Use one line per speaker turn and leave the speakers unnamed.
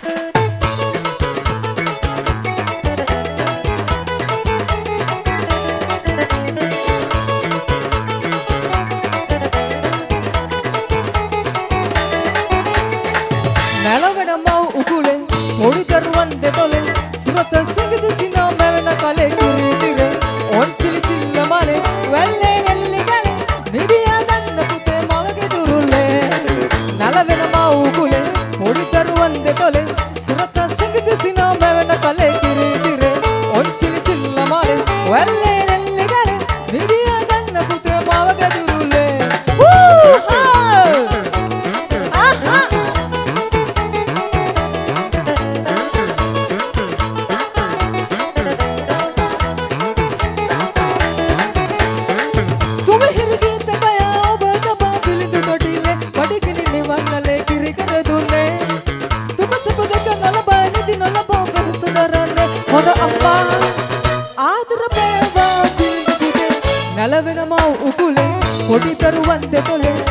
නැලවෙන මව් උකුලේ පොඩි දරුවන් දෙතොලේ සුරත සිඟිදි සිනා මැවෙන කලේ කිරි දිරේ ඔන්චිලි චිල්ල මලේ වැල්ලේ නෙල්ලි ගලේ නිදියා ගන්න පුතේ මවගේ දුරුල්ලේ නැලවෙන මව් උකුලේ පොඩි දරුවන් දෙතොලේ සුරත සිඟිදි සිනා මැවෙන කලේ කිරි දිරේ ඔන්චිලි චිල්ල මලේ වැල්ලේ නෙල්ලි ගලේ නිදියා ගන්න පුතේ මවගේ දුරුල්ලේ නැලවෙන මව් උකුලේ පොඩි දරුවන් දෙතොලේ